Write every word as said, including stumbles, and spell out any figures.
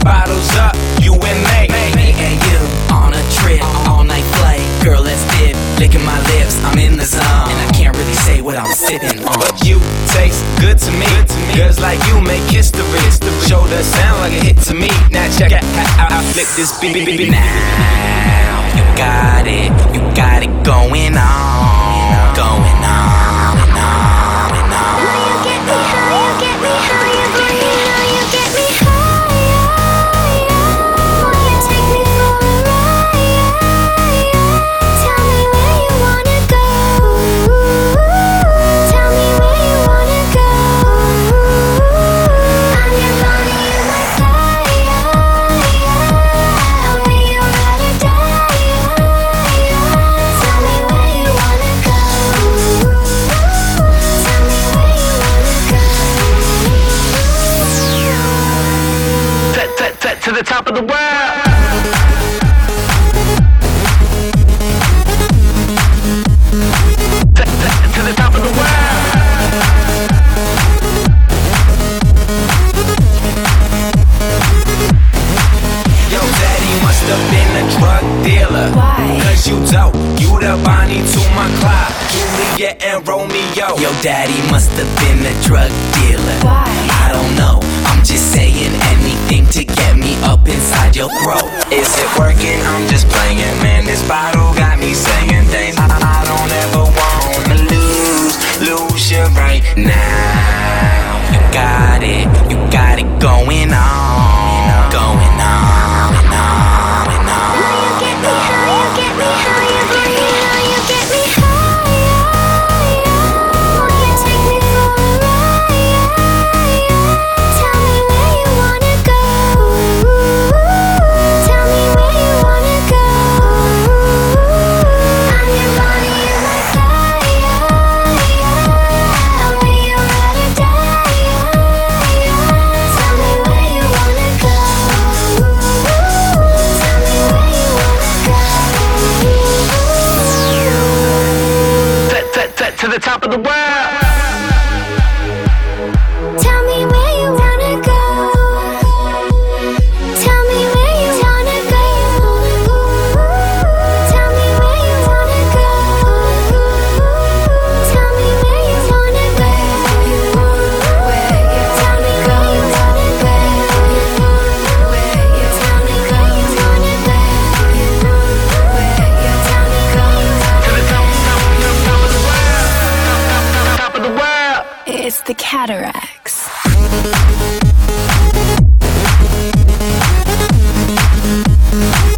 bottles up, you and me. Me and you on a trip, all night flight. Girl, let's dip, licking my lips, I'm in the zone. And I can't really say what I'm sipping on. But you taste good to me. Girls like you make history. Shoulder sound like a hit to me. Now check out how I flip this beat. Now you got it, you got it going on, going on and on and on. You get me high, you get me high, you get me high, you get me high. Will you take me for a ride? Tell me where you wanna go. Tell me where you wanna go. I'm your body, you're my fire. I'll be your ride or die. Tell me where you wanna go. Tell me where you wanna go. T- t- t- to the top of the world. T- t- to the top of the world. Yo, daddy must have been a drug dealer. Why? Cause you dope, you the Bonnie to my Clyde, Juliet and Romeo. Yo, daddy must have been a drug dealer. Why? I don't know, I'm just saying anything to get me up inside your throat. Is it working? I'm just playing, man. This bottle got me saying things I, I don't ever wanna lose, lose you right now. You got it, you got it going on, going on and on and on. You get me high, you get me high, you get me high, you get me high. Will you take me for a ride? Tell me where you wanna go. Tell me where you wanna go. I'm your body, you're my fire. I'll be your ride or die. Tell me where you wanna go. Tell me where you wanna go. T- t- t- to the top of the world. Tell me where you wanna go. Tell me where you wanna go. Tell me where you wanna go. Tell me where you wanna go. Tell me where you wanna go. Tell me where you wanna go. Tell me where you wanna go. To the top, top, top, top of the world. Top, top, top of the world. It's the Cataracts. Thank you.